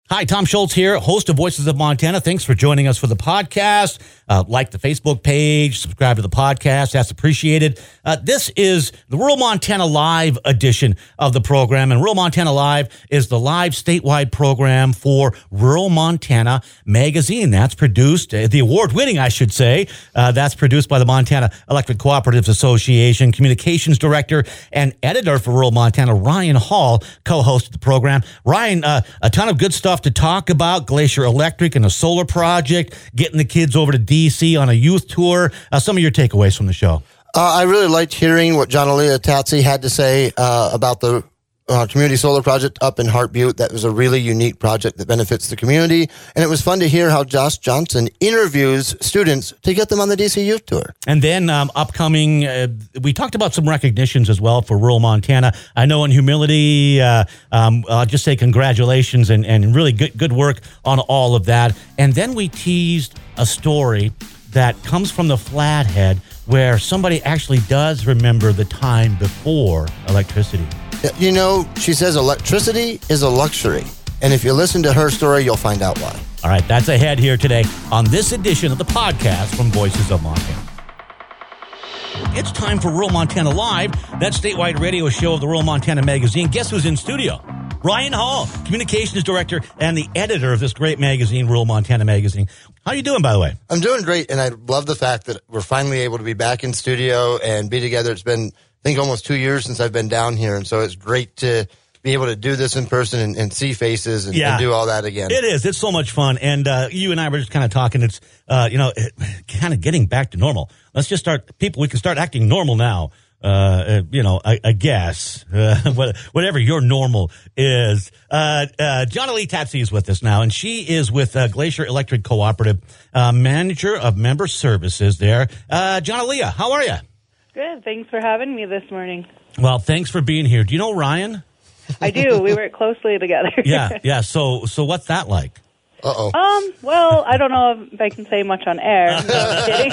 Hi, Tom Schultz here, host of Voices of Montana. Thanks for joining us for the podcast. Like the Facebook page, subscribe to the podcast. That's appreciated. This is the Rural Montana Live edition of the program. And Rural Montana Live is the live statewide program for Rural Montana Magazine. That's produced, the award-winning, I should say, that's produced by the Montana Electric Cooperatives Association. Communications Director and Editor for Rural Montana, Ryan Hall, co-hosted the program. Ryan, a ton of good stuff to talk about. Glacier Electric and a solar project, getting the kids over to D.C. on a youth tour. Some of your takeaways from the show. I really liked hearing what Jonalia Tatsi had to say about the community solar project up in Hart Butte. That was a really unique project that benefits the community. And it was fun to hear how Josh Johnson interviews students to get them on the DC Youth Tour. And then upcoming, we talked about some recognitions as well for rural Montana. I know in humility, I'll just say congratulations and really good work on all of that. And then we teased a story that comes from the Flathead where somebody actually does remember the time before electricity. You know, she says electricity is a luxury. And if you listen to her story, you'll find out why. All right, that's ahead here today on this edition of the podcast from Voices of Montana. It's time for Rural Montana Live, that statewide radio show of the Rural Montana Magazine. Guess who's in studio? Ryan Hall, Communications Director and the editor of this great magazine, Rural Montana Magazine. How are you doing, by the way? I'm doing great, and I love the fact that we're finally able to be back in studio and be together. It's been, I think, almost 2 years since I've been down here, and so it's great to be able to do this in person and see faces and do all that again. It is. It's so much fun, and you and I were just kind of talking. It's, kind of getting back to normal. Let's just we can start acting normal now. I guess, whatever your normal is. Jonalia Tatsi is with us now, and she is with Glacier Electric Cooperative, manager of member services there. Jonalia, how are you? Good. Thanks for having me this morning. Well, thanks for being here. Do you know Ryan? I do. We work closely together. Yeah. So what's that like? Uh-oh. Well, I don't know if I can say much on air. No, I'm kidding.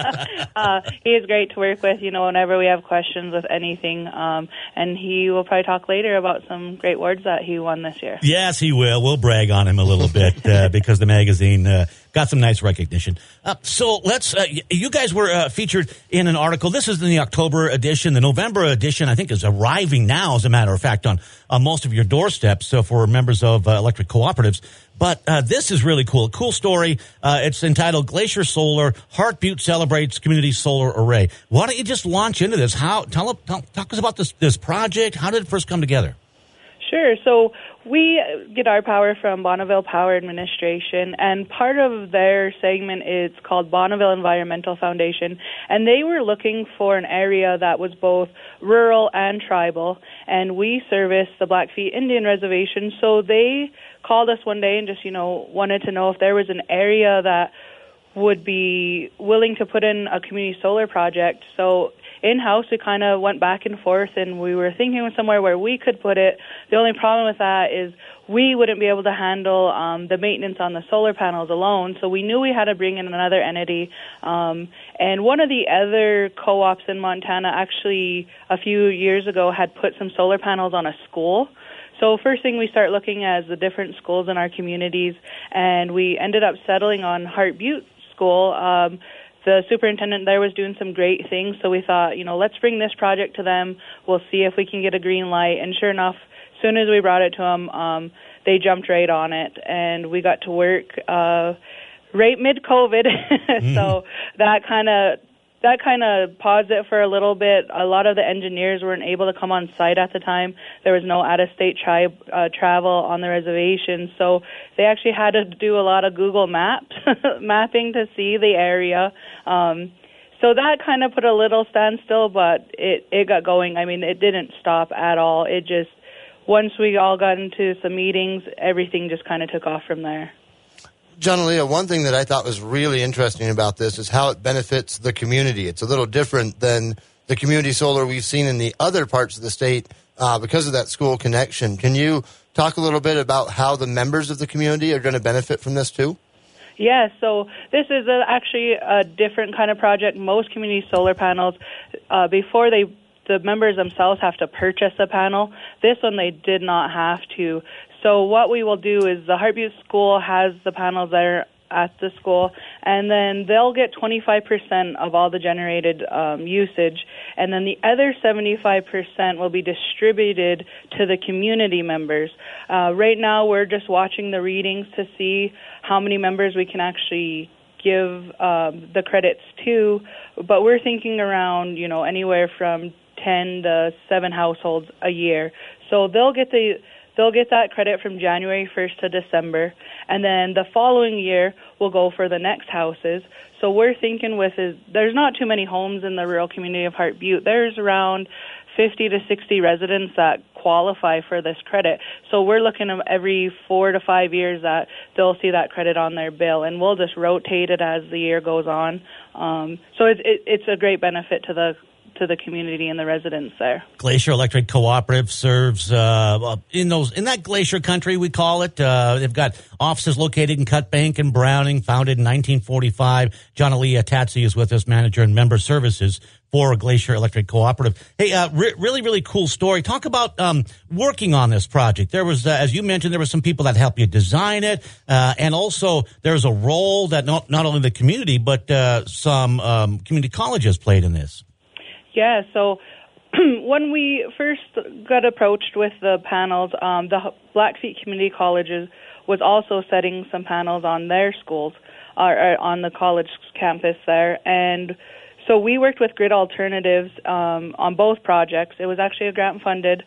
He is great to work with, whenever we have questions with anything. And he will probably talk later about some great awards that he won this year. Yes, he will. We'll brag on him a little bit because the magazine got some nice recognition. So let's, you guys were featured in an article. This is in the October edition. The November edition, I think, is arriving now, as a matter of fact, on most of your doorsteps for members of electric cooperatives. But this is really cool. A cool story. It's entitled Glacier Solar, Hart Butte Celebrates Community Solar Array. Why don't you just launch into this? Talk us about this project. How did it first come together? Sure. So we get our power from Bonneville Power Administration, and part of their segment is called Bonneville Environmental Foundation, and they were looking for an area that was both rural and tribal, and we service the Blackfeet Indian Reservation, so they called us one day and just, wanted to know if there was an area that would be willing to put in a community solar project. So in-house, we kind of went back and forth, and we were thinking of somewhere where we could put it. The only problem with that is we wouldn't be able to handle the maintenance on the solar panels alone, so we knew we had to bring in another entity. And one of the other co-ops in Montana actually a few years ago had put some solar panels on a school. So first thing we start looking at is the different schools in our communities, and we ended up settling on Hart Butte School. The superintendent there was doing some great things, so we thought, let's bring this project to them. We'll see if we can get a green light. And sure enough, as soon as we brought it to them, they jumped right on it, and we got to work right mid-COVID. So that kind of paused it for a little bit. A lot of the engineers weren't able to come on site at the time. There was no out-of-state travel on the reservation, so they actually had to do a lot of Google Maps mapping to see the area. So that kind of put a little standstill, but it got going. I mean, it didn't stop at all. It just, once we all got into some meetings, everything just kind of took off from there. Jonalia, one thing that I thought was really interesting about this is how it benefits the community. It's a little different than the community solar we've seen in the other parts of the state because of that school connection. Can you talk a little bit about how the members of the community are going to benefit from this too? Yes, so this is actually a different kind of project. Most community solar panels, before the members themselves have to purchase a panel. This one they did not have to. So what we will do is the Heartbeat School has the panels there at the school, and then they'll get 25% of all the generated usage, and then the other 75% will be distributed to the community members. Right now, we're just watching the readings to see how many members we can actually give the credits to, but we're thinking around, anywhere from 10 to 7 households a year. So they'll get that credit from January 1st to December, and then the following year we'll go for the next houses. So we're thinking there's not too many homes in the rural community of Heart Butte. There's around 50 to 60 residents that qualify for this credit. So we're looking at every 4 to 5 years that they'll see that credit on their bill, and we'll just rotate it as the year goes on. So it's a great benefit to the community and the residents there. Glacier Electric Cooperative serves in that glacier country, we call it. They've got offices located in Cutbank and Browning, founded in 1945. John Alia Tatsi is with us, manager and member services for Glacier Electric Cooperative. Hey, really, really cool story. Talk about working on this project. There was, as you mentioned, there were some people that helped you design it, and also there's a role that not only the community, but some community colleges played in this. Yeah, so when we first got approached with the panels, the Blackfeet Community Colleges was also setting some panels on their schools, or on the college campus there. And so we worked with Grid Alternatives on both projects. It was actually a grant-funded.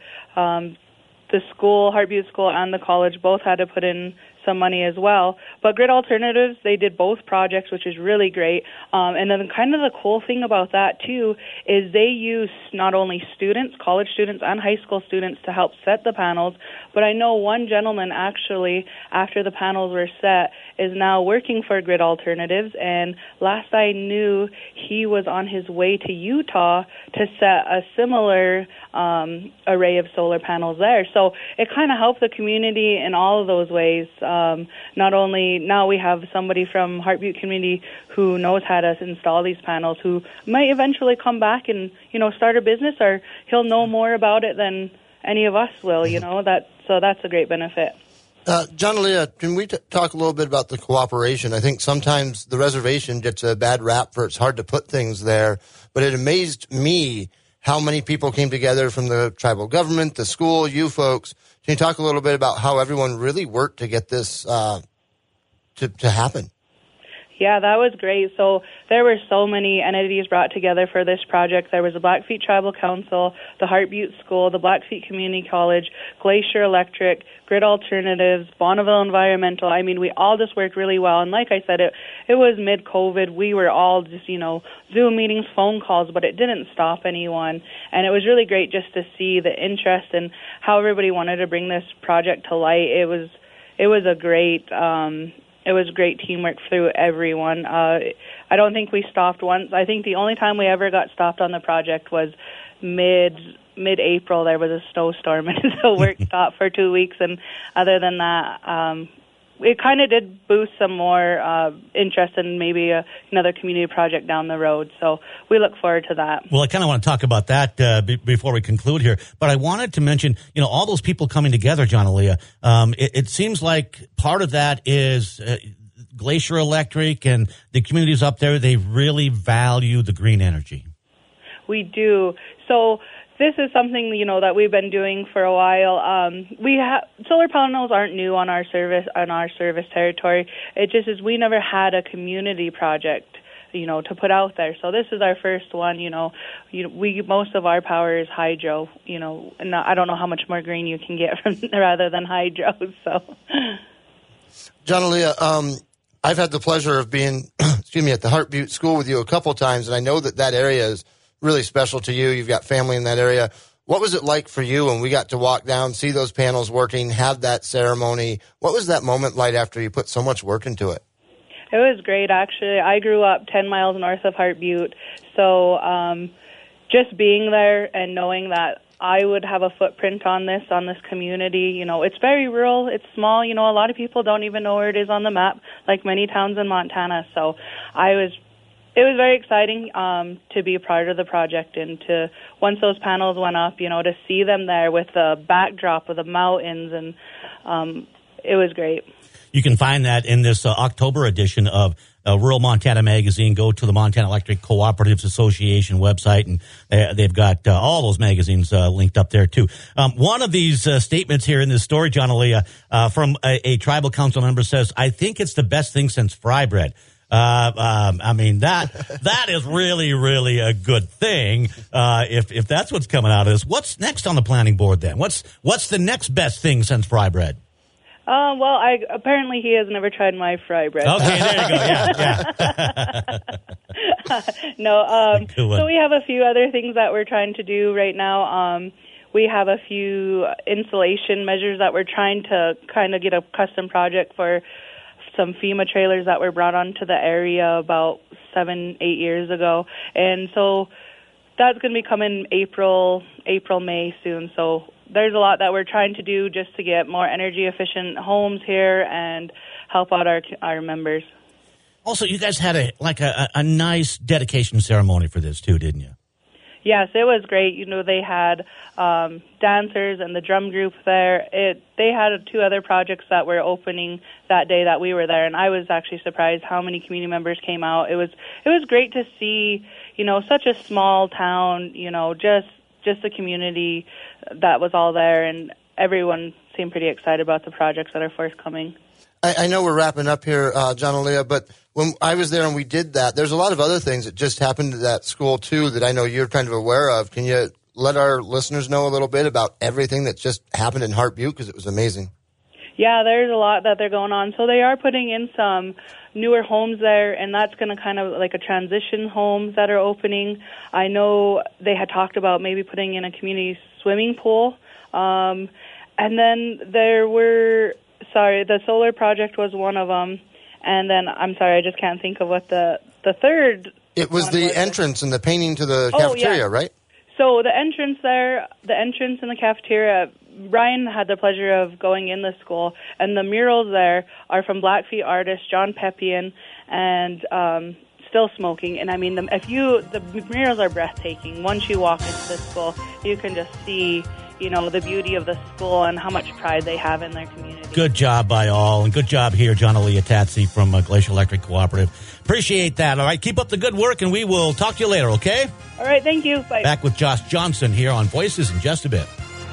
The school, Heart Butte School, and the college both had to put in some money as well. But Grid Alternatives, they did both projects, which is really great. And then kind of the cool thing about that, too, is they use not only students, college students, and high school students to help set the panels, but I know one gentleman actually, after the panels were set, is now working for Grid Alternatives, and last I knew, he was on his way to Utah to set a similar array of solar panels there. So it kind of helped the community in all of those ways. Not only now we have somebody from Heart Butte community who knows how to install these panels, who might eventually come back and start a business, or he'll know more about it than any of us will. So that's a great benefit. John Alia, can we talk a little bit about the cooperation? I think sometimes the reservation gets a bad rap for it's hard to put things there, but it amazed me how many people came together from the tribal government, the school, you folks. Can you talk a little bit about how everyone really worked to get this to happen? Yeah, that was great. So there were so many entities brought together for this project. There was the Blackfeet Tribal Council, the Heart Butte School, the Blackfeet Community College, Glacier Electric, Grid Alternatives, Bonneville Environmental. I mean, we all just worked really well. And like I said, it was mid-COVID. We were all just, Zoom meetings, phone calls, but it didn't stop anyone. And it was really great just to see the interest and how everybody wanted to bring this project to light. It was a great... It was great teamwork through everyone. I don't think we stopped once. I think the only time we ever got stopped on the project was mid-April. There was a snowstorm, and so work stopped for 2 weeks. And other than that, it kind of did boost some more interest in maybe another community project down the road. So we look forward to that. Well, I kind of want to talk about that before we conclude here. But I wanted to mention, all those people coming together, John Alia. It seems like part of that is Glacier Electric and the communities up there. They really value the green energy. We do. So this is something, that we've been doing for a while. Solar panels aren't new on our service territory. It just is we never had a community project, to put out there. So this is our first one. Most of our power is hydro. And I don't know how much more green you can get from rather than hydro. So, John Alia, I've had the pleasure of being, at the Heart Butte School with you a couple times, and I know that area is really special to you. You've got family in that area. What was it like for you when we got to walk down, see those panels working, have that ceremony? What was that moment like after you put so much work into it? It was great, actually. I grew up 10 miles north of Heart Butte, so just being there and knowing that I would have a footprint on this community. It's very rural, it's small. A lot of people don't even know where it is on the map, like many towns in Montana. So it was very exciting to be a part of the project, and to, once those panels went up, to see them there with the backdrop of the mountains and it was great. You can find that in this October edition of Rural Montana Magazine. Go to the Montana Electric Cooperatives Association website, and they've got all those magazines linked up there, too. One of these statements here in this story, John Aaliyah, from a tribal council member says, "I think it's the best thing since fry bread." I mean, that is really, really a good thing. If that's what's coming out of this, what's next on the planning board then? What's the next best thing since fry bread? Well, apparently he has never tried my fry bread. Okay, there you go. Yeah. No, so we have a few other things that we're trying to do right now. We have a few installation measures that we're trying to kind of get a custom project for some FEMA trailers that were brought onto the area about 7-8 years ago. And so that's going to be coming April, May soon. So there's a lot that we're trying to do just to get more energy efficient homes here and help out our members. Also, you guys had a nice dedication ceremony for this too, didn't you? Yes, it was great. You know, they had dancers and the drum group there. They had 2 other projects that were opening that day that we were there, and I was actually surprised how many community members came out. It was great to see, you know, such a small town, you know, just the community that was all there, and everyone seemed pretty excited about the projects that are forthcoming. I know we're wrapping up here, John Aaliyah, but when I was there and we did that, there's a lot of other things that just happened at that school, too, that I know you're kind of aware of. Can you let our listeners know a little bit about everything that just happened in Hart Butte? Because it was amazing. Yeah, there's a lot that they're going on. So they are putting in some newer homes there, and that's going to kind of like a transition homes that are opening. I know they had talked about maybe putting in a community swimming pool. And then there were... the solar project was one of them, and then I just can't think of what the third. It was the entrance and the painting to the cafeteria, right? So the entrance in the cafeteria. Ryan had the pleasure of going in the school, and the murals there are from Blackfeet artist John Peppian and Still Smoking. And I mean, the murals are breathtaking. Once you walk into the school, you can just see, you know, the beauty of the school and how much pride they have in their community. Good job by all, and good job here, John Aaliyah Tatsi from Glacier Electric Cooperative. Appreciate that. All right, keep up the good work, and we will talk to you later, okay? All right, thank you. Bye. Back with Josh Johnson here on Voices in just a bit.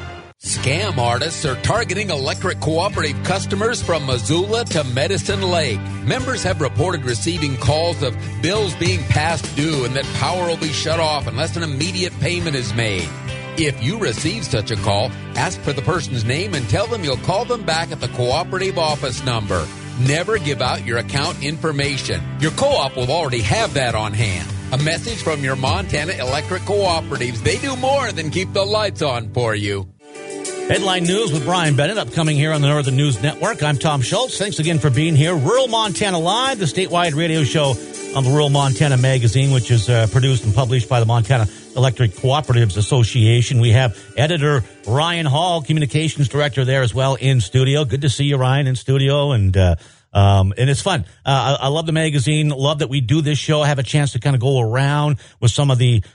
Scam artists are targeting electric cooperative customers from Missoula to Medicine Lake. Members have reported receiving calls of bills being past due and that power will be shut off unless an immediate payment is made. If you receive such a call, ask for the person's name and tell them you'll call them back at the cooperative office number. Never give out your account information. Your co-op will already have that on hand. A message from your Montana Electric Cooperatives. They do more than keep the lights on for you. Headline News with Brian Bennett, upcoming here on the Northern News Network. I'm Tom Schultz. Thanks again for being here. Rural Montana Live, the statewide radio show on the Rural Montana Magazine, which is produced and published by the Montana Electric Cooperatives Association. We have editor Ryan Hall, communications director there as well in studio. Good to see you, Ryan, in studio, and it's fun. I love the magazine. Love that we do this show. I have a chance to kind of go around with some of the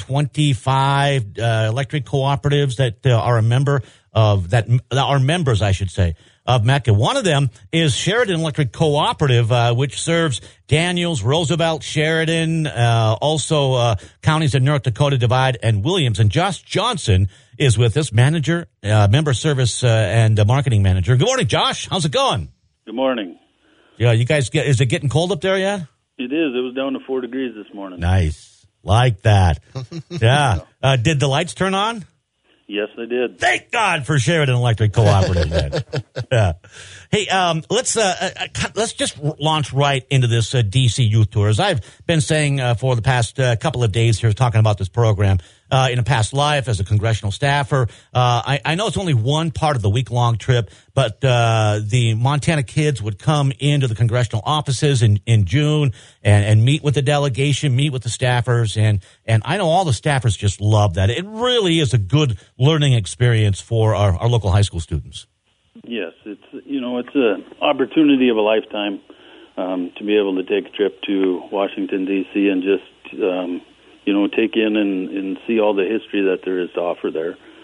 25 electric cooperatives that are a member of that are members, I should say, of MECA. One of them is Sheridan Electric Cooperative, which serves Daniels, Roosevelt, Sheridan, also counties of North Dakota Divide and Williams. And Josh Johnson is with us, manager, member service and marketing manager. Good morning, Josh. How's it going? Good morning. Yeah, you guys is it getting cold up there yet? It is. It was down to 4 degrees this morning. Nice. Like that. Yeah. Did the lights turn on? Yes, they did. Thank God for Sheridan Electric Cooperative. Then. Yeah. Hey, let's just launch right into this DC Youth Tour. As I've been saying for the past couple of days here, talking about this program in a past life as a congressional staffer. I know it's only one part of the week-long trip, but the Montana kids would come into the congressional offices in June and meet with the delegation, meet with the staffers, and I know all the staffers just love that. It really is a good learning experience for our local high school students. Yes, it's an opportunity of a lifetime to be able to take a trip to Washington, D.C. and just take in and see all the history that there is to offer there.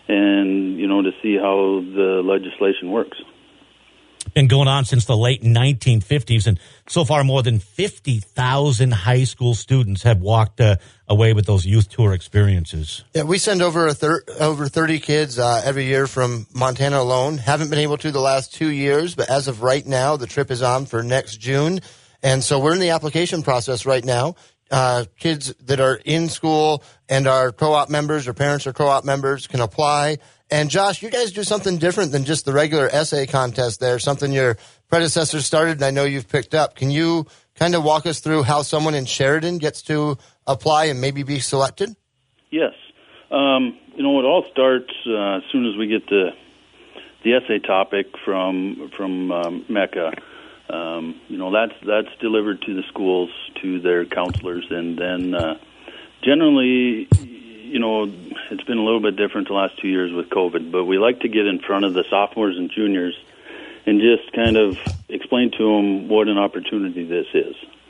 and, to see how the legislation works. Been going on since the late 1950s, and so far more than 50,000 high school students have walked away with those youth tour experiences. Yeah, we send over 30 kids every year from Montana alone. Haven't been able to the last 2 years, but as of right now, the trip is on for next June. And so we're in the application process right now. Kids that are in school and are co-op members or parents are co-op members can apply. And Josh, you guys do something different than just the regular essay contest there, something your predecessor started and I know you've picked up. Can you kind of walk us through how someone in Sheridan gets to apply and maybe be selected? Yes. It all starts as soon as we get the essay topic from Mecca. That's delivered to the schools, to their counselors, and then generally, it's been a little bit different the last 2 years with COVID, but we like to get in front of the sophomores and juniors and just kind of explain to them what an opportunity this is.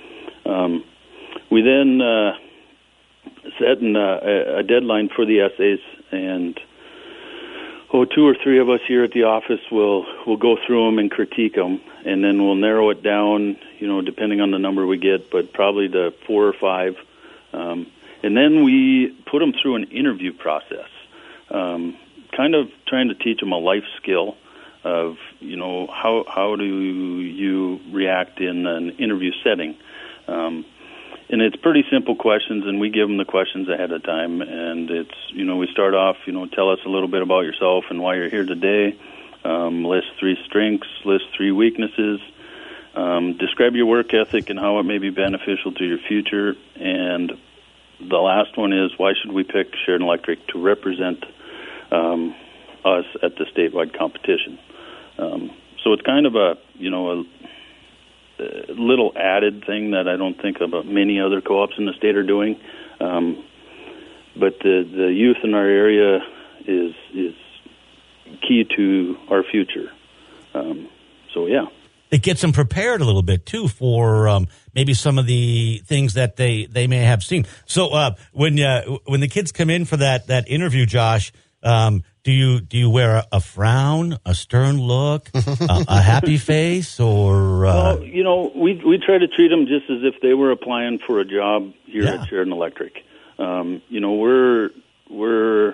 We then set a deadline for the essays, and 2 or 3 of us here at the office will go through them and critique them, and then we'll narrow it down, depending on the number we get, but probably to 4 or 5. And then we put them through an interview process, kind of trying to teach them a life skill of, how do you react in an interview setting. And it's pretty simple questions, and we give them the questions ahead of time. And it's, we start off, tell us a little bit about yourself and why you're here today. List 3 strengths, list 3 weaknesses. Describe your work ethic and how it may be beneficial to your future. And the last one is, why should we pick Sheridan Electric to represent us at the statewide competition? So it's kind of a little added thing that I don't think about many other co-ops in the state are doing. But the youth in our area is key to our future. Yeah. It gets them prepared a little bit, too, for maybe some of the things that they may have seen. So when the kids come in for that interview, Josh, do you wear a frown, a stern look, a happy face, or? Well, we try to treat them just as if they were applying for a job here at Sheridan Electric. We're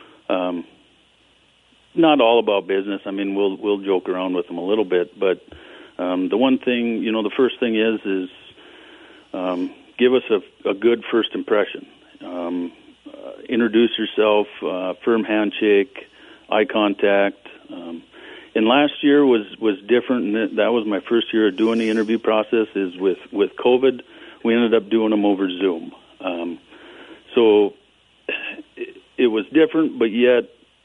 not all about business. I mean, we'll joke around with them a little bit, but the one thing, the first thing is give us a good first impression. Introduce yourself, firm handshake, eye contact. And last year was different, and that was my first year of doing the interview process. Is with COVID, we ended up doing them over Zoom. So it was different, but yet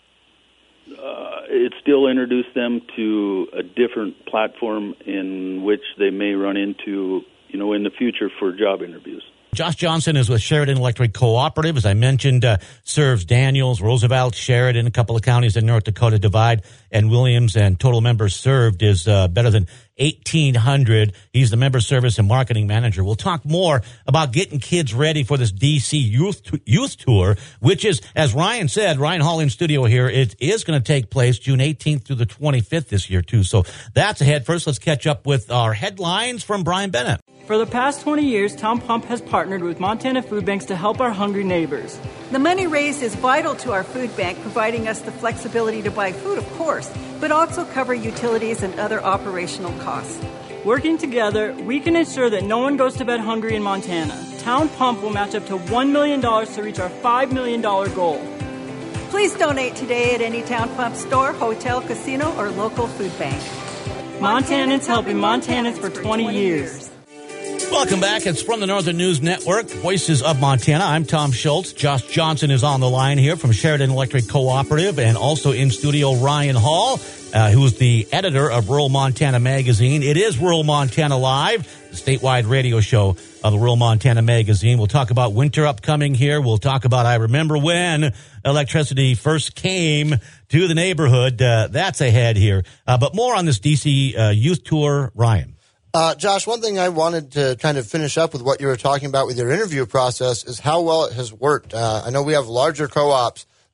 it still introduced them to a different platform in which they may run into, in the future for job interviews. Josh Johnson is with Sheridan Electric Cooperative. As I mentioned, serves Daniels, Roosevelt, Sheridan, a couple of counties in North Dakota Divide, and Williams, and total members served is better than 1,800. He's the member service and marketing manager. We'll talk more about getting kids ready for this DC youth tour, which is, as Ryan said, Ryan Hall in studio here, it is going to take place June 18th through the 25th this year, too. So that's ahead. First, let's catch up with our headlines from Brian Bennett. For the past 20 years, Town Pump has partnered with Montana Food Banks to help our hungry neighbors. The money raised is vital to our food bank, providing us the flexibility to buy food, of course, but also cover utilities and other operational costs. Working together, we can ensure that no one goes to bed hungry in Montana. Town Pump will match up to $1 million to reach our $5 million goal. Please donate today at any Town Pump store, hotel, casino, or local food bank. Montanans helping Montanans for 20 years. Welcome back. It's from the Northern News Network, Voices of Montana. I'm Tom Schultz. Josh Johnson is on the line here from Sheridan Electric Cooperative, and also in studio Ryan Hall, who is the editor of Rural Montana Magazine. It is Rural Montana Live, the statewide radio show of the Rural Montana Magazine. We'll talk about winter upcoming here. We'll talk about I remember when electricity first came to the neighborhood. That's ahead here. But more on this DC youth tour, Ryan. Josh, one thing I wanted to kind of finish up with what you were talking about with your interview process is how well it has worked. I know we have larger co-ops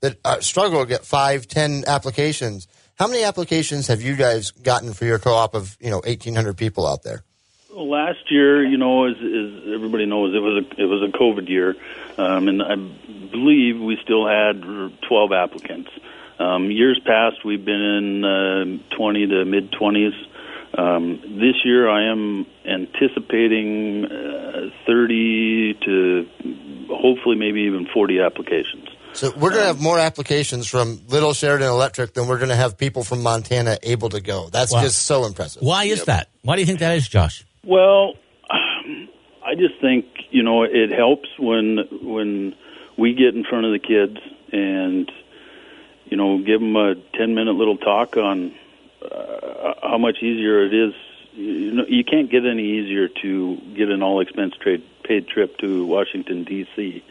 that struggle to get 5, 10 applications. How many applications have you guys gotten for your co-op of 1,800 people out there? Well, last year, as everybody knows, it was a COVID year, and I believe we still had 12 applicants. Years past, we've been in 20 to mid-20s. This year, I am anticipating 30 to hopefully maybe even 40 applications. So we're going to have more applications from Little Sheridan Electric than we're going to have people from Montana able to go. That's just so impressive. Why is that? Why do you think that is, Josh? Well, I just think, it helps when we get in front of the kids and, give them a 10-minute little talk on how much easier it is. You can't get any easier to get an all-expense-paid trip to Washington, D.C.,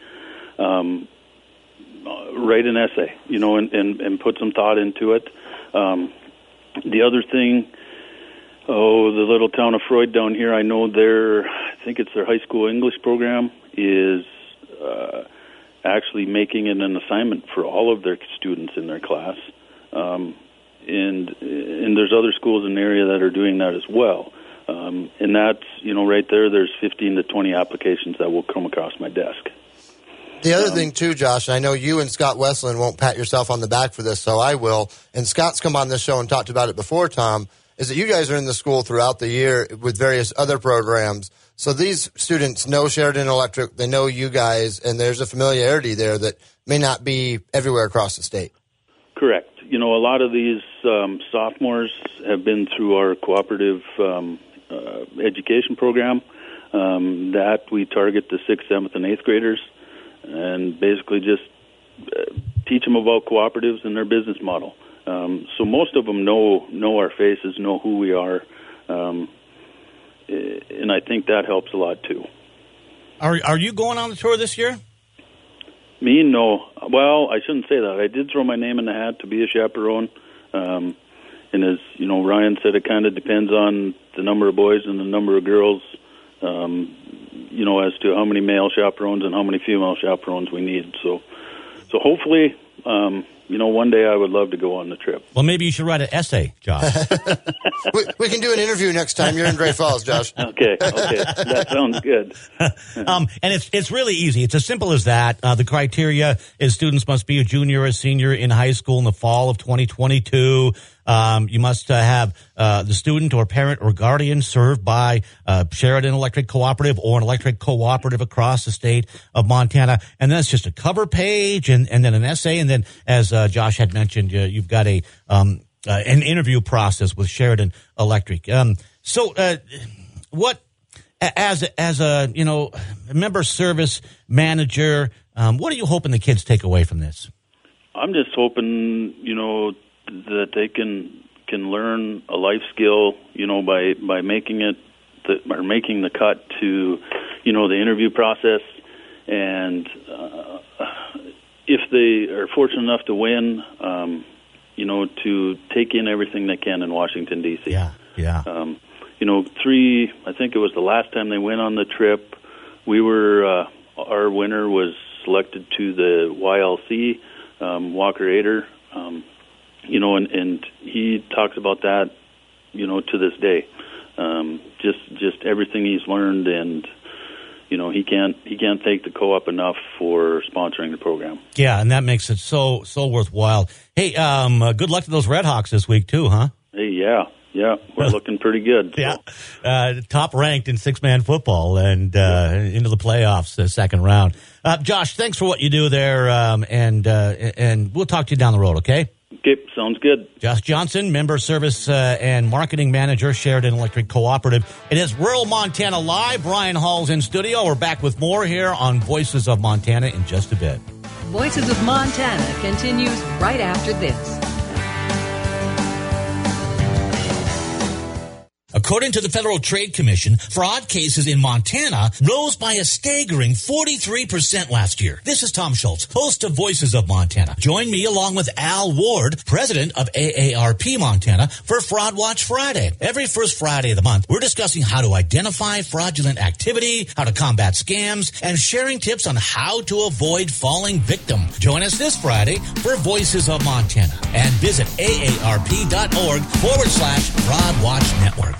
write an essay, and put some thought into it. The other thing, the little town of Freud down here, I know I think it's their high school English program, is actually making it an assignment for all of their students in their class. And there's other schools in the area that are doing that as well. And that's, right there's 15 to 20 applications that will come across my desk. The other thing, too, Josh, and I know you and Scott Westland won't pat yourself on the back for this, so I will, and Scott's come on this show and talked about it before, Tom, is that you guys are in the school throughout the year with various other programs. So these students know Sheridan Electric, they know you guys, and there's a familiarity there that may not be everywhere across the state. Correct. A lot of these sophomores have been through our cooperative education program that we target the 6th, 7th, and 8th graders, and basically just teach them about cooperatives and their business model. So most of them know our faces, know who we are, and I think that helps a lot too. Are you going on the tour this year? Me, no. Well, I shouldn't say that. I did throw my name in the hat to be a chaperone, and as Ryan said, it kind of depends on the number of boys and the number of girls. As to how many male chaperones and how many female chaperones we need. So hopefully, one day I would love to go on the trip. Well, maybe you should write an essay, Josh. we can do an interview next time you're in Great Falls, Josh. Okay, that sounds good. And it's really easy. It's as simple as that. The criteria is students must be a junior or a senior in high school in the fall of 2022. You must have the student or parent or guardian served by Sheridan Electric Cooperative or an electric cooperative across the state of Montana. And then it's just a cover page and then an essay. And then, as Josh had mentioned, you've got an interview process with Sheridan Electric. What, as a member service manager, what are you hoping the kids take away from this? I'm just hoping, that they can learn a life skill, by making making the cut to, the interview process, and if they are fortunate enough to win, to take in everything they can in Washington, D.C. Yeah. I think it was the last time they went on the trip. We were our winner was selected to the YLC, Walker Ader. And he talks about that, to this day. Just everything he's learned, and he can't thank the co-op enough for sponsoring the program. Yeah, and that makes it so worthwhile. Hey, good luck to those Red Hawks this week too, huh? Hey, yeah, we're looking pretty good. So. Yeah, top ranked in 6-man football and into the playoffs, the second round. Josh, thanks for what you do there, and we'll talk to you down the road. Okay. Okay, sounds good. Josh Johnson, Member Service and Marketing Manager, Sheridan Electric Cooperative. It is Rural Montana Live. Brian Hall's in studio. We're back with more here on Voices of Montana in just a bit. Voices of Montana continues right after this. According to the Federal Trade Commission, fraud cases in Montana rose by a staggering 43% last year. This is Tom Schultz, host of Voices of Montana. Join me along with Al Ward, president of AARP Montana, for Fraud Watch Friday. Every first Friday of the month, we're discussing how to identify fraudulent activity, how to combat scams, and sharing tips on how to avoid falling victim. Join us this Friday for Voices of Montana and visit aarp.org/Fraud Watch Network.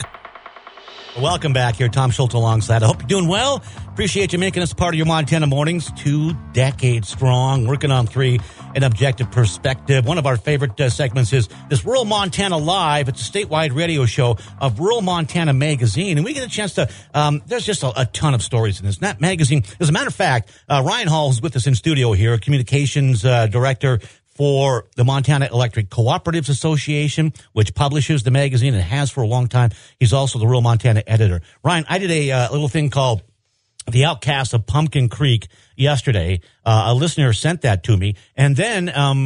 Welcome back here. Tom Schultz alongside. I hope you're doing well. Appreciate you making us part of your Montana mornings. 2 decades strong, working on 3, an objective perspective. One of our favorite segments is this Rural Montana Live. It's a statewide radio show of Rural Montana Magazine. And we get a chance to, there's just a ton of stories in this. And that magazine, as a matter of fact, Ryan Hall is with us in studio here, communications director for the Montana Electric Cooperatives Association, which publishes the magazine and has for a long time. He's also the Rural Montana editor. Ryan, I did a little thing called The Outcasts of Pumpkin Creek yesterday. A listener sent that to me. And then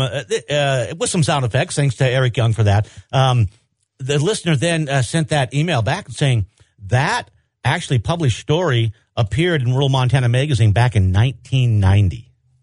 with some sound effects, thanks to Eric Young for that. The listener then sent that email back saying that actually published story appeared in Rural Montana Magazine back in 1990.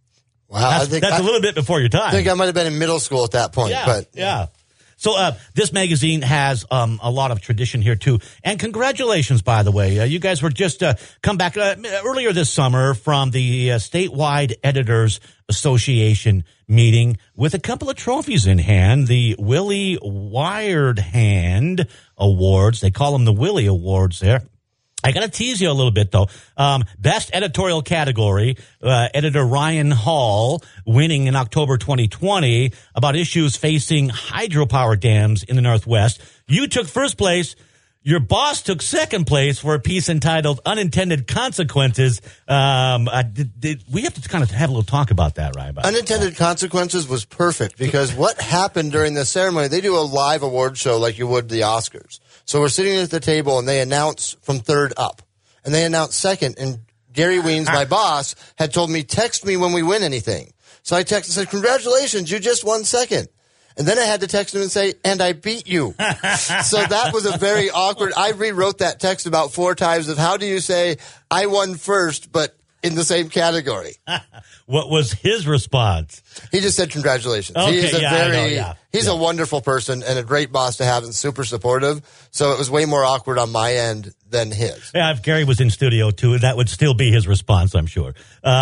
Wow, that's a little bit before your time. I think I might have been in middle school at that point. Yeah. So this magazine has a lot of tradition here, too. And congratulations, by the way. You guys were just come back earlier this summer from the Statewide Editors Association meeting with a couple of trophies in hand. The Willie Wired Hand Awards. They call them the Willie Awards there. I got to tease you a little bit, though. Best editorial category, editor Ryan Hall winning in October 2020 about issues facing hydropower dams in the Northwest. You took first place. Your boss took second place for a piece entitled Unintended Consequences. We have to kind of have a little talk about that, right? Unintended Consequences was perfect because what happened during the ceremony, they do a live award show like you would the Oscars. So we're sitting at the table and they announce from third up. And they announced second. And Gary Weens, my boss, had told me, text me when we win anything. So I texted and said, congratulations, you just won second. And then I had to text him and say, and I beat you. So that was a very awkward. I rewrote that text about 4 times of how do you say I won first, but in the same category. What was his response? He just said congratulations. Okay, He's a wonderful person and a great boss to have and super supportive. So it was way more awkward on my end than his. Yeah, if Gary was in studio too, that would still be his response, I'm sure.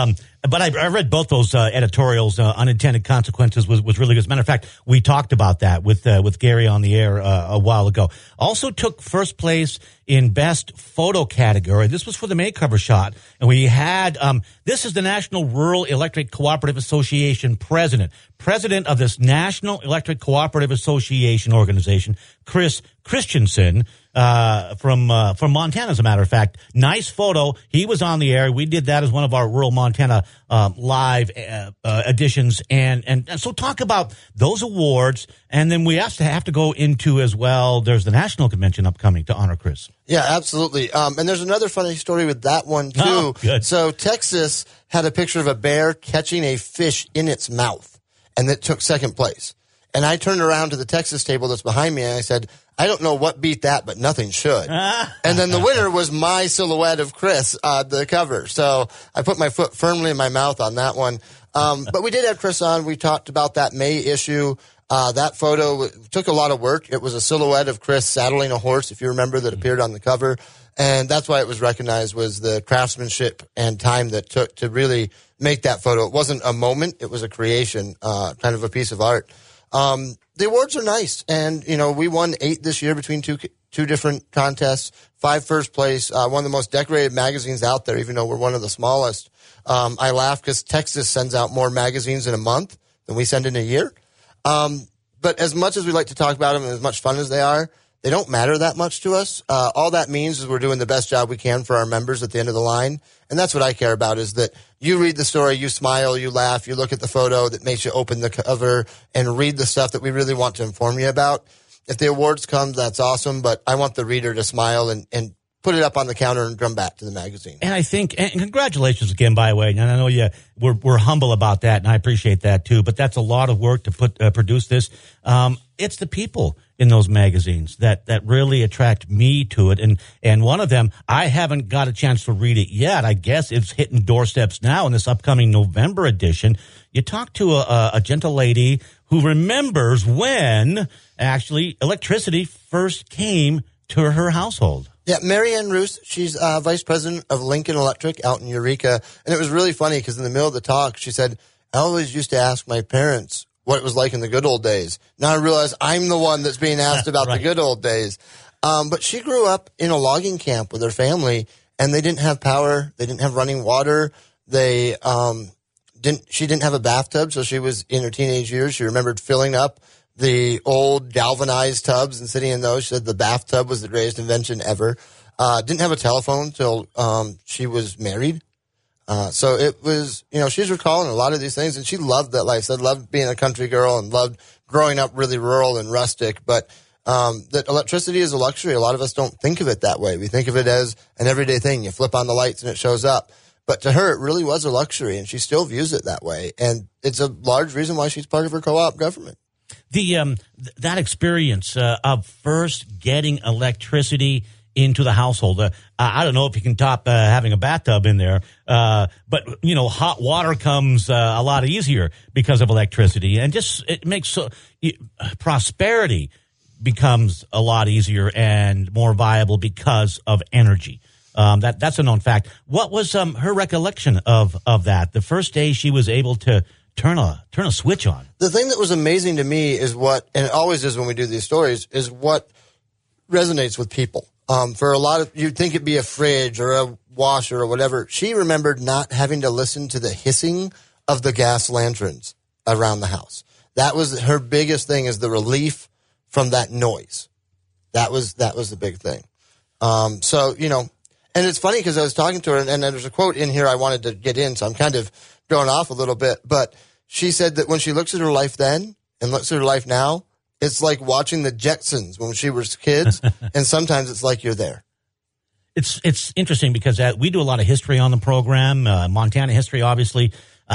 But I read both those editorials. Unintended Consequences was really good. As a matter of fact, we talked about that with Gary on the air a while ago. Also took first place in best photo category. This was for the May cover shot, and we had this is the National Rural Electric Cooperative Association president of this National Electric Cooperative Association organization, Chris Christensen. From Montana, as a matter of fact. Nice photo. He was on the air. We did that as one of our Rural Montana live editions. And so talk about those awards. And then we have to go into as well, there's the national convention upcoming to honor Chris. Yeah, absolutely. And there's another funny story with that one, too. Oh, good. So Texas had a picture of a bear catching a fish in its mouth, and it took second place. And I turned around to the Texas table that's behind me, and I said, I don't know what beat that, but nothing should. And then the winner was my silhouette of Chris on the cover. So I put my foot firmly in my mouth on that one. But we did have Chris on. We talked about that May issue. That photo took a lot of work. It was a silhouette of Chris saddling a horse, if you remember, that appeared on the cover. And that's why it was recognized, was the craftsmanship and time that took to really make that photo. It wasn't a moment. It was a creation, kind of a piece of art. The awards are nice, and we won 8 this year between two different contests, 5 first place, one of the most decorated magazines out there, even though we're one of the smallest. I laugh because Texas sends out more magazines in a month than we send in a year. But as much as we like to talk about them and as much fun as they are, they don't matter that much to us. All that means is we're doing the best job we can for our members at the end of the line. And that's what I care about, is that you read the story, you smile, you laugh, you look at the photo that makes you open the cover and read the stuff that we really want to inform you about. If the awards come, that's awesome, but I want the reader to smile and put it up on the counter and drum back to the magazine. And I think, and congratulations again, by the way. And I know we're humble about that, and I appreciate that too. But that's a lot of work to produce this. It's the people. in those magazines that really attract me to it. And one of them, I haven't got a chance to read it yet. I guess it's hitting doorsteps now in this upcoming November edition. You talk to a gentle lady who remembers when actually electricity first came to her household. Yeah, Marianne Roos, she's vice president of Lincoln Electric out in Eureka. And it was really funny because in the middle of the talk, she said, I always used to ask my parents what it was like in the good old days. Now I realize I'm the one that's being asked about the good old days. But she grew up in a logging camp with her family, and they didn't have power. They didn't have running water. She didn't have a bathtub, so she was in her teenage years. She remembered filling up the old galvanized tubs and sitting in those. She said the bathtub was the greatest invention ever. Didn't have a telephone till she was married. So it was, she's recalling a lot of these things, and she loved that life. Said loved being a country girl and loved growing up really rural and rustic. But that electricity is a luxury. A lot of us don't think of it that way. We think of it as an everyday thing. You flip on the lights and it shows up. But to her, it really was a luxury, and she still views it that way. And it's a large reason why she's part of her co-op government. That experience of first getting electricity into the household. I don't know if you can top having a bathtub in there, but hot water comes a lot easier because of electricity, and just it makes prosperity becomes a lot easier and more viable because of energy. That's a known fact. What was her recollection of that? The first day she was able to turn a switch on. The thing that was amazing to me is and it always is when we do these stories, is what resonates with people. For a lot of, you'd think it'd be a fridge or a washer or whatever. She remembered not having to listen to the hissing of the gas lanterns around the house. That was her biggest thing, is the relief from that noise. That was the big thing. And it's funny because I was talking to her, and there's a quote in here I wanted to get in, so I'm kind of going off a little bit. But she said that when she looks at her life then and looks at her life now, it's like watching the Jetsons when she was kids, and sometimes it's like you're there. It's interesting because we do a lot of history on the program, Montana history, obviously,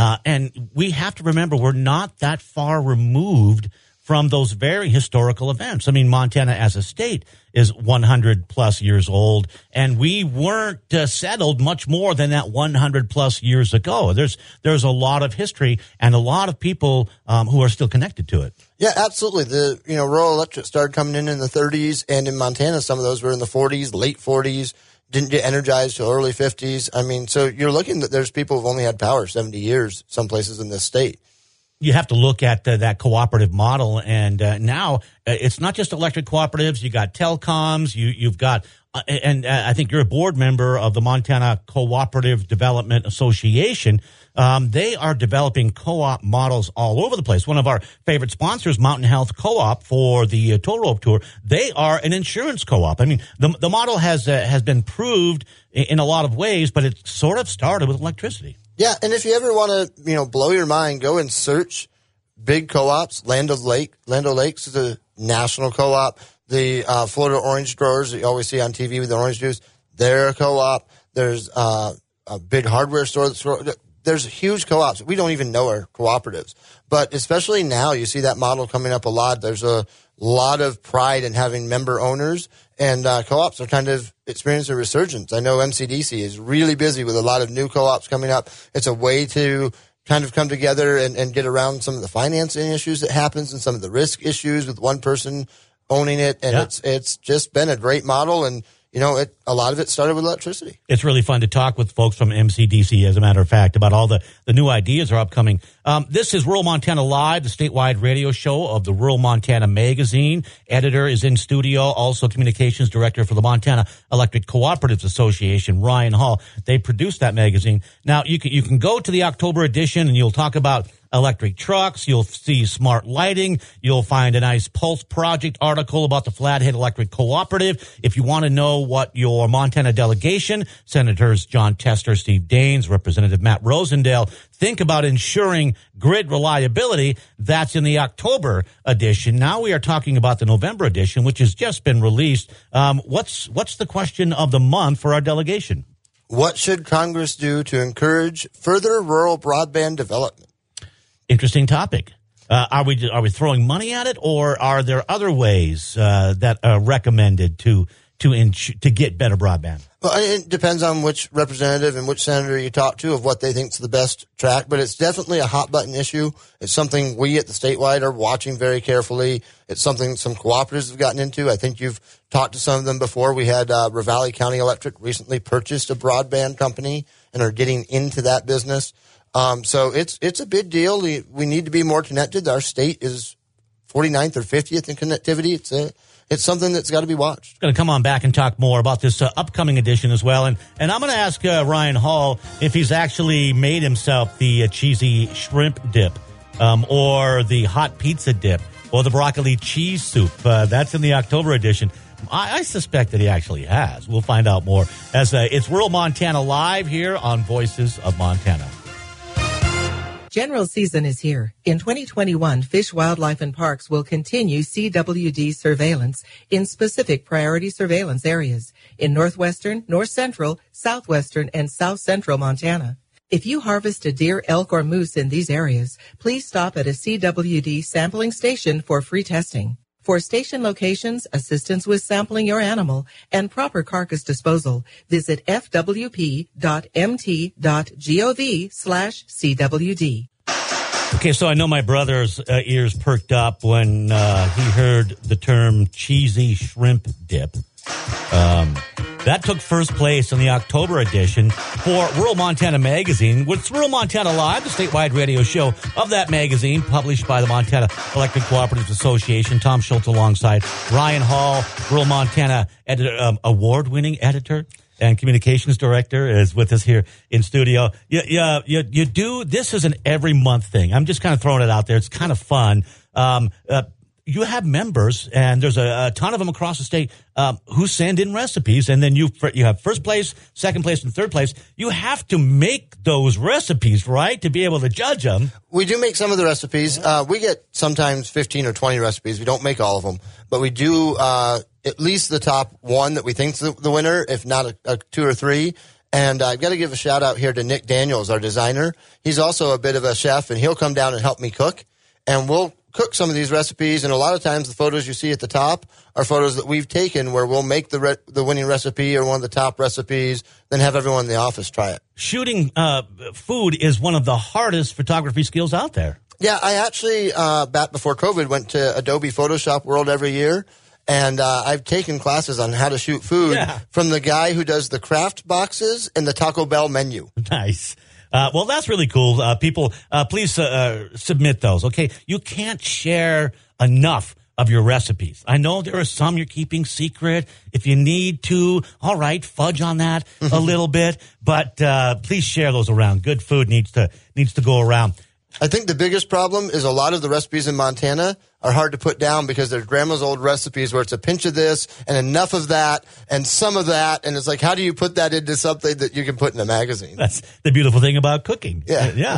and we have to remember we're not that far removed from those very historical events. I mean, Montana as a state is 100 plus years old, and we weren't settled much more than that 100 plus years ago. There's a lot of history and a lot of people who are still connected to it. Yeah, absolutely. The rural electric started coming in the 30s, and in Montana, some of those were in the 40s, late 40s. Didn't get energized till early 50s. I mean, so you're looking that there's people who've only had power 70 years, some places in this state. You have to look at that cooperative model, and now it's not just electric cooperatives. You got telecoms. You've got, and I think you're a board member of the Montana Cooperative Development Association. They are developing co-op models all over the place. One of our favorite sponsors, Mountain Health Co-op, for the Toll Rope Tour, they are an insurance co-op. I mean, the model has been proved in a lot of ways, but it sort of started with electricity. Yeah, and if you ever want to, blow your mind, go and search big co-ops. Land O'Lakes is a national co-op. The Florida Orange Growers that you always see on TV with the orange juice, they're a co-op. There's a big hardware store. There's huge co-ops. We don't even know are cooperatives. But especially now, you see that model coming up a lot. There's a lot of pride in having member owners, and co-ops are kind of experiencing a resurgence. I know MCDC is really busy with a lot of new co-ops coming up. It's a way to kind of come together and get around some of the financing issues that happens and some of the risk issues with one person owning it. And it's just been a great model. And a lot of it started with electricity. It's really fun to talk with folks from MCDC, as a matter of fact, about all the new ideas that are upcoming. This is Rural Montana Live, the statewide radio show of the Rural Montana Magazine. Editor is in studio, also communications director for the Montana Electric Cooperatives Association, Ryan Hall. They produce that magazine. Now, you can go to the October edition, and you'll talk about electric trucks. You'll see smart lighting. You'll find a nice Pulse Project article about the Flathead Electric Cooperative. If you want to know what your Montana delegation, Senators John Tester, Steve Daines, Representative Matt Rosendale, think about ensuring grid reliability, that's in the October edition. Now we are talking about the November edition, which has just been released. What's the question of the month for our delegation? What should Congress do to encourage further rural broadband development? Interesting topic. Are we throwing money at it, or are there other ways that are recommended to get better broadband? Well, it depends on which representative and which senator you talk to of what they think is the best track, but it's definitely a hot button issue. It's something we at the statewide are watching very carefully. It's something some cooperatives have gotten into. I think you've talked to some of them before. We had Ravalli County Electric recently purchased a broadband company and are getting into that business. So it's a big deal. We need to be more connected. Our state is 49th or 50th in connectivity. It's something that's got to be watched. Going to come on back and talk more about this upcoming edition as well. And I'm going to ask Ryan Hall if he's actually made himself the cheesy shrimp dip or the hot pizza dip or the broccoli cheese soup. That's in the October edition. I suspect that he actually has. We'll find out more as it's Rural Montana Live here on Voices of Montana. General season is here. In 2021, Fish, Wildlife, and Parks will continue CWD surveillance in specific priority surveillance areas in northwestern, north central, southwestern, and south central Montana. If you harvest a deer, elk, or moose in these areas, please stop at a CWD sampling station for free testing. For station locations, assistance with sampling your animal, and proper carcass disposal, visit fwp.mt.gov/CWD. Okay, so I know my brother's ears perked up when he heard the term cheesy shrimp dip. That took first place in the October edition for Rural Montana Magazine, which is Rural Montana Live, the statewide radio show of that magazine, published by the Montana Electric Cooperatives Association. Tom Schultz alongside Ryan Hall, Rural Montana award-winning editor and communications director, is with us here in studio. You do, this is an every month thing. I'm just kind of throwing it out there. It's kind of fun. You have members, and there's a ton of them across the state who send in recipes, and then you have first place, second place, and third place. You have to make those recipes, right, to be able to judge them. We do make some of the recipes. We get sometimes 15 or 20 recipes. We don't make all of them, but we do at least the top one that we think's the winner, if not a two or three. And I've got to give a shout out here to Nick Daniels, our designer. He's also a bit of a chef, and he'll come down and help me cook, and we'll cook some of these recipes. And a lot of times the photos you see at the top are photos that we've taken where we'll make the winning recipe or one of the top recipes, then have everyone in the office try it. Shooting food is one of the hardest photography skills out there. Yeah, I actually, back before COVID, went to Adobe Photoshop World every year. And I've taken classes on how to shoot food from the guy who does the craft boxes and the Taco Bell menu. Nice. Well, that's really cool. People, please submit those, okay? You can't share enough of your recipes. I know there are some you're keeping secret. If you need to, all right, fudge on that a little bit. But please share those around. Good food needs to go around. I think the biggest problem is a lot of the recipes in Montana are hard to put down because they're grandma's old recipes where it's a pinch of this and enough of that and some of that. And it's like, how do you put that into something that you can put in a magazine? That's the beautiful thing about cooking. Yeah.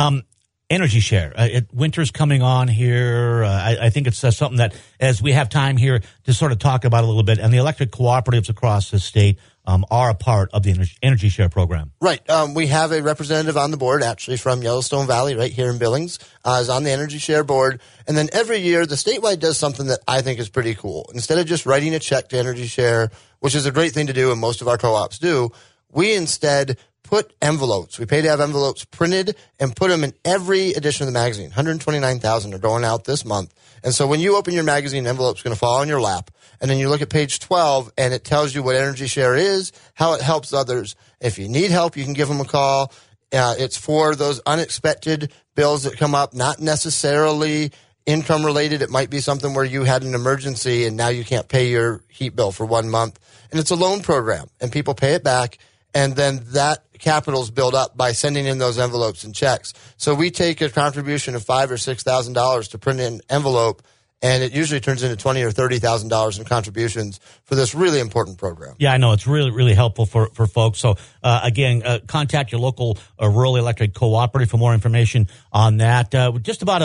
Energy Share. Winter's coming on here. I think it's something that, as we have time here to sort of talk about a little bit, and the electric cooperatives across the state are a part of the Energy Share program. Right. We have a representative on the board, actually from Yellowstone Valley, right here in Billings, is on the Energy Share board. And then every year, the statewide does something that I think is pretty cool. Instead of just writing a check to Energy Share, which is a great thing to do and most of our co-ops do, we instead put envelopes. We pay to have envelopes printed and put them in every edition of the magazine. 129,000 are going out this month. And so when you open your magazine, the envelope's going to fall on your lap. And then you look at page 12, and it tells you what Energy Share is, how it helps others. If you need help, you can give them a call. It's for those unexpected bills that come up, not necessarily income related. It might be something where you had an emergency, and now you can't pay your heat bill for 1 month. And it's a loan program, and people pay it back. And then that capital's built up by sending in those envelopes and checks. So we take a contribution of $5,000 or $6,000 to print an envelope, and it usually turns into $20,000 or $30,000 in contributions for this really important program. Yeah, I know. It's really, really helpful for folks. So, again, contact your local rural electric cooperative for more information on that. Just about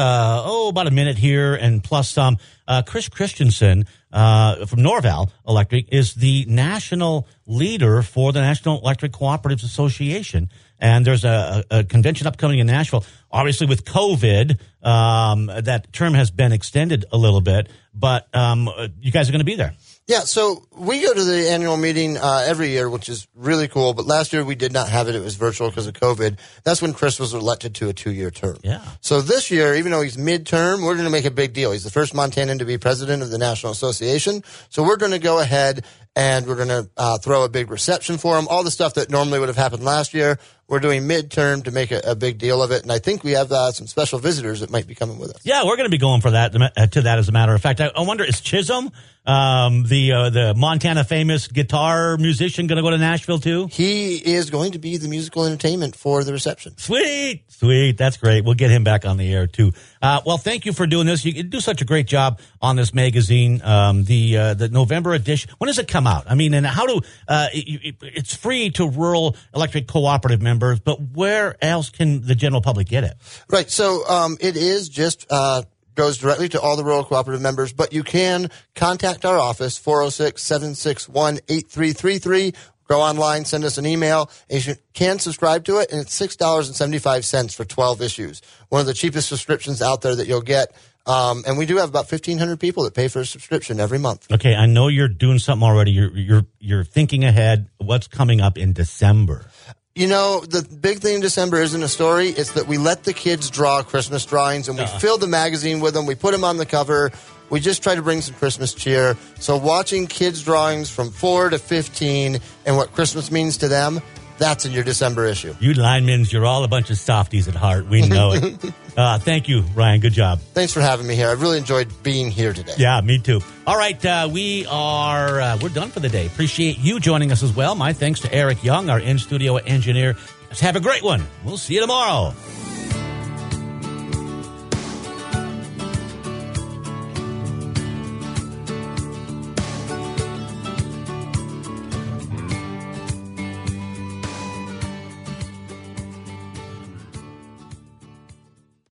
a minute here and plus some. Chris Christensen from Norval Electric is the national leader for the National Electric Cooperatives Association. and there's a convention upcoming in Nashville. Obviously, with COVID, that term has been extended a little bit, but you guys are going to be there. Yeah, so we go to the annual meeting every year, which is really cool. But last year we did not have it. It was virtual because of COVID. That's when Chris was elected to a 2-year term. Yeah. So this year, even though he's midterm, we're going to make a big deal. He's the first Montanan to be president of the National Association. So we're going to go ahead and we're going to throw a big reception for him. All the stuff that normally would have happened last year, we're doing midterm to make a big deal of it. And I think we have some special visitors that might be coming with us. Yeah, we're going to be going for that, to that as a matter of fact. I wonder, is Chisholm, the Montana famous guitar musician, going to go to Nashville too? He is going to be the musical entertainment for the reception. Sweet. That's great. We'll get him back on the air too. Well, thank you for doing this. You do such a great job on this magazine. The November edition. When does it come out? I mean, and how do it's free to rural electric cooperative members, but where else can the general public get it? Right. So it is just goes directly to all the rural cooperative members, but you can contact our office, 406-761-8333. Go online, send us an email, and you can subscribe to it, and it's $6.75 for 12 issues. One of the cheapest subscriptions out there that you'll get. And we do have about 1,500 people that pay for a subscription every month. Okay, I know you're doing something already. You're thinking ahead. What's coming up in December? You know, the big thing in December isn't a story. It's that we let the kids draw Christmas drawings, and we fill the magazine with them. We put them on the cover. We just try to bring some Christmas cheer. So watching kids' drawings from 4 to 15 and what Christmas means to them, that's in your December issue. You linemen, you're all a bunch of softies at heart. We know it. Thank you, Ryan. Good job. Thanks for having me here. I really enjoyed being here today. Yeah, me too. All right, we're done for the day. Appreciate you joining us as well. My thanks to Eric Young, our in-studio engineer. Let's have a great one. We'll see you tomorrow.